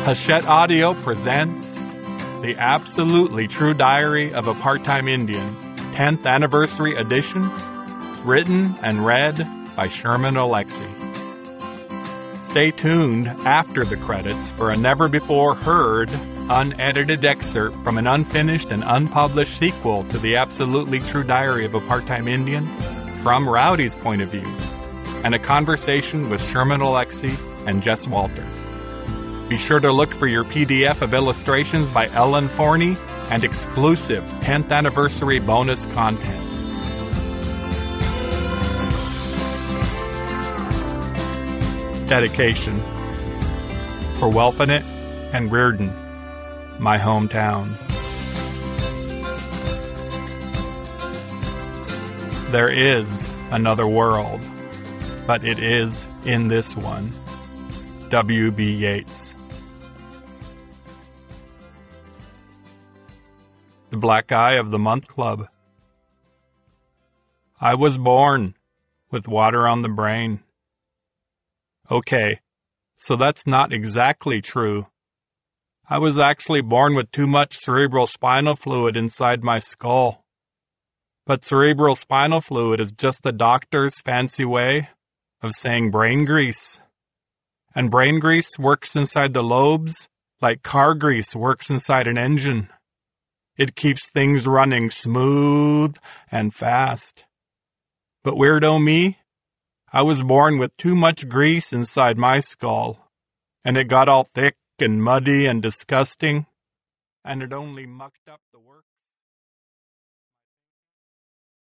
Hachette Audio presents The Absolutely True Diary of a Part-Time Indian, 10th Anniversary Edition, written and read by Sherman Alexie. Stay tuned after the credits for a never-before-heard, unedited excerpt from an unfinished and unpublished sequel to The Absolutely True Diary of a Part-Time Indian from Rowdy's point of view, and a conversation with Sherman Alexie and Jess Walter. Be sure to look for your PDF of illustrations by Ellen Forney and exclusive 10th anniversary bonus content. Dedication for Welpinit and Reardon, my hometowns. There is another world, but it is in this one. W.B. Yeats. The Black Guy of the Month Club. I was born with water on the brain. Okay, so that's not exactly true. I was actually born with too much cerebral spinal fluid inside my skull. But cerebral spinal fluid is just the doctor's fancy way of saying brain grease. And brain grease works inside the lobes like car grease works inside an engine. It keeps things running smooth and fast. But weirdo me, I was born with too much grease inside my skull, and it got all thick and muddy and disgusting, and it only mucked up the work.